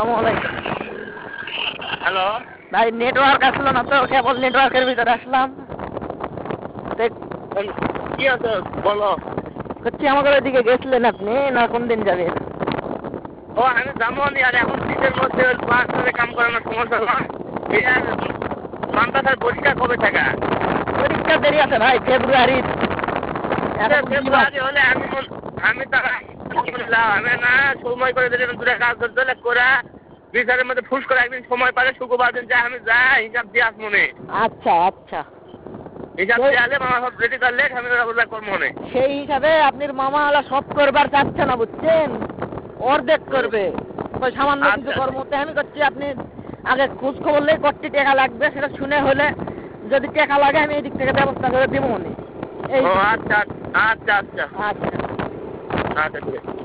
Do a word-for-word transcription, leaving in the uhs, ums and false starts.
Hello ভাই network আসলো না তো, কেবল নেটওয়ার্কের ভিতরে আসলাম। কি আছে বলো। হচ্ছে আমাদের ওইদিকে গেছিলেন আপনি না কোন দিন যাবেন? ও আমি যাবো নি, আর এখন শীতের মধ্যে পাঁচ সাথে কাম করানোর সমস্যা নয়। এই আর মান্দাসার পরীক্ষা কবে থাকা? পরীক্ষা দেরি আছে ভাই, ফেব্রুয়ারি। ফেব্রুয়ারি হলে আমি আমি তারা আমি না সময় করে দিলে দূরে কাজ করতে করে বিচারের মধ্যে ফুস করে একদিন সময় পালে শুক্রবার দিন যাই আমি যাই হিসাব দিয়ে আস মনে। আচ্ছা আচ্ছা, হিসাব দিয়ে আলে মামা সব রেডি করলে আমি করবো মনে। সেই হিসাবে আপনার মামা আলা সব করবার চাচ্ছে না বুঝছেন, অর্ধেক করবে। ওই সামান্য কিছু কর্মতে আমি করছি, আপনি আগে খোঁজ খবর নেই কত টাকা লাগবে সেটা শুনে হলে যদি টাকা লাগে আমি এই দিক থেকে ব্যবস্থা করে দিব মনে। ও আচ্ছা আচ্ছা আচ্ছা আচ্ছা আচ্ছা ঠিক আছে।